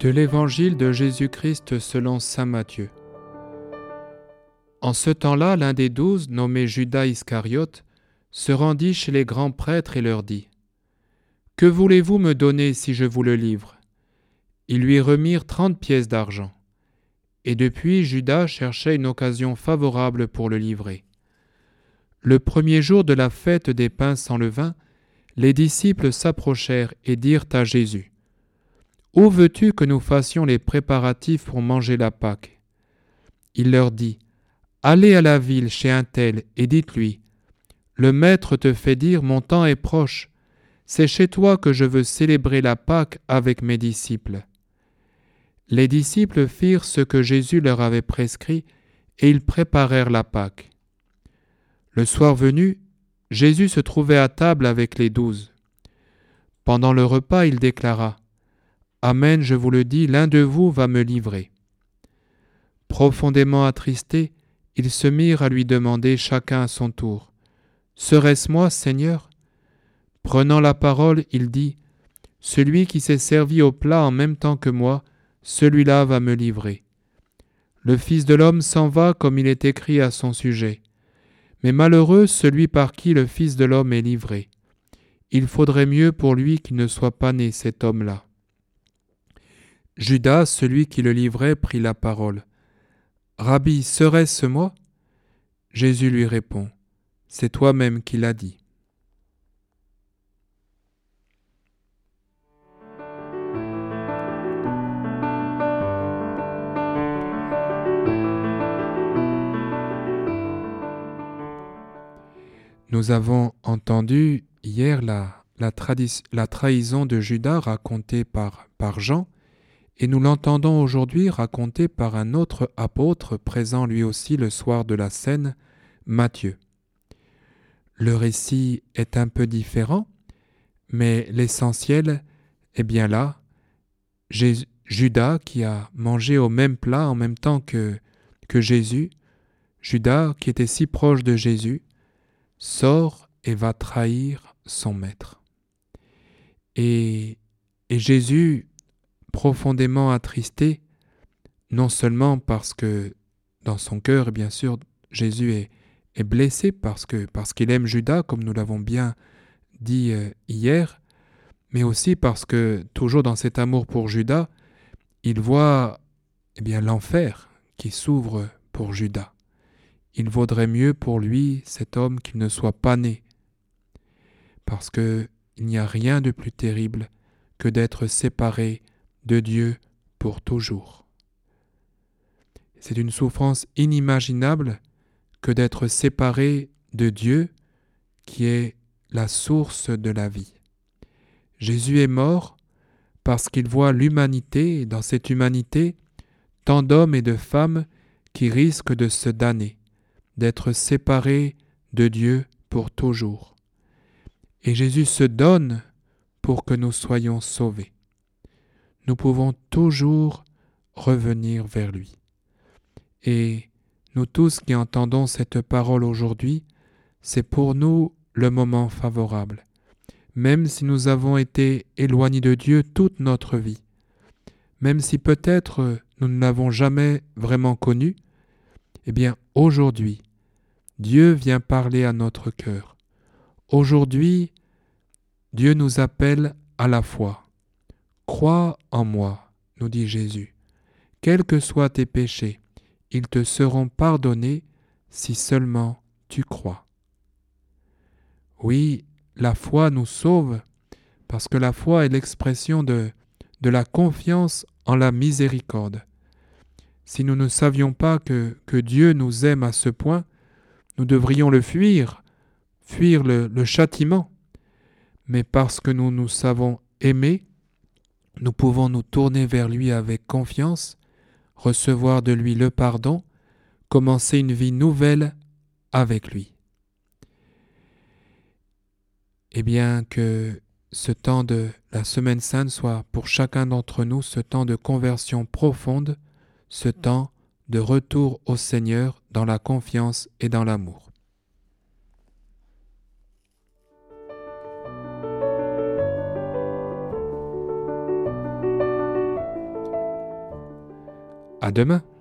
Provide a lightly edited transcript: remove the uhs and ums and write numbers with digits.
De l'Évangile de Jésus-Christ selon saint Matthieu. En ce temps-là, l'un des 12, nommé Judas Iscariote, se rendit chez les grands prêtres et leur dit : « Que voulez-vous me donner si je vous le livre ?» Ils lui remirent 30 pièces d'argent. Et depuis, Judas cherchait une occasion favorable pour le livrer. Le premier jour de la fête des pains sans levain, les disciples s'approchèrent et dirent à Jésus : « Où veux-tu que nous fassions les préparatifs pour manger la Pâque ?» Il leur dit : « Allez à la ville chez un tel et dites-lui : Le Maître te fait dire, mon temps est proche. C'est chez toi que je veux célébrer la Pâque avec mes disciples. » Les disciples firent ce que Jésus leur avait prescrit et ils préparèrent la Pâque. Le soir venu, Jésus se trouvait à table avec les 12. Pendant le repas, il déclara : « Amen, je vous le dis, l'un de vous va me livrer. » Profondément attristés, ils se mirent à lui demander chacun à son tour : « Serait-ce moi, Seigneur ?» Prenant la parole, il dit : « Celui qui s'est servi au plat en même temps que moi, celui-là va me livrer. Le Fils de l'homme s'en va comme il est écrit à son sujet. Mais malheureux celui par qui le Fils de l'homme est livré. Il faudrait mieux pour lui qu'il ne soit pas né, cet homme-là. » Judas, celui qui le livrait, prit la parole. « Rabbi, serait-ce moi ?» Jésus lui répond : « C'est toi-même qui l'as dit. » Nous avons entendu hier la trahison de Judas racontée par Jean, et nous l'entendons aujourd'hui racontée par un autre apôtre présent lui aussi le soir de la scène, Matthieu. Le récit est un peu différent, mais l'essentiel est bien là. Judas qui a mangé au même plat en même temps que Jésus, Judas qui était si proche de Jésus, sort et va trahir son maître. Et Jésus, profondément attristé, non seulement parce que dans son cœur, bien sûr, Jésus est blessé parce qu'il aime Judas, comme nous l'avons bien dit hier, mais aussi parce que, toujours dans cet amour pour Judas, il voit l'enfer qui s'ouvre pour Judas. Il vaudrait mieux pour lui, cet homme, qu'il ne soit pas né, parce qu'il n'y a rien de plus terrible que d'être séparé de Dieu pour toujours. C'est une souffrance inimaginable que d'être séparé de Dieu qui est la source de la vie. Jésus est mort parce qu'il voit l'humanité, et dans cette humanité, tant d'hommes et de femmes qui risquent de se damner, d'être séparés de Dieu pour toujours. Et Jésus se donne pour que nous soyons sauvés. Nous pouvons toujours revenir vers lui. Et nous tous qui entendons cette parole aujourd'hui, c'est pour nous le moment favorable. Même si nous avons été éloignés de Dieu toute notre vie, même si peut-être nous ne l'avons jamais vraiment connu, eh bien aujourd'hui, Dieu vient parler à notre cœur. Aujourd'hui, Dieu nous appelle à la foi. « Crois en moi », nous dit Jésus. « Quels que soient tes péchés, ils te seront pardonnés si seulement tu crois. » Oui, la foi nous sauve parce que la foi est l'expression de la confiance en la miséricorde. Si nous ne savions pas que Dieu nous aime à ce point, nous devrions le fuir le châtiment. Mais parce que nous nous savons aimer, nous pouvons nous tourner vers lui avec confiance, recevoir de lui le pardon, commencer une vie nouvelle avec lui. Eh bien, que ce temps de la Semaine Sainte soit pour chacun d'entre nous ce temps de conversion profonde, ce temps de retour au Seigneur dans la confiance et dans l'amour. À demain.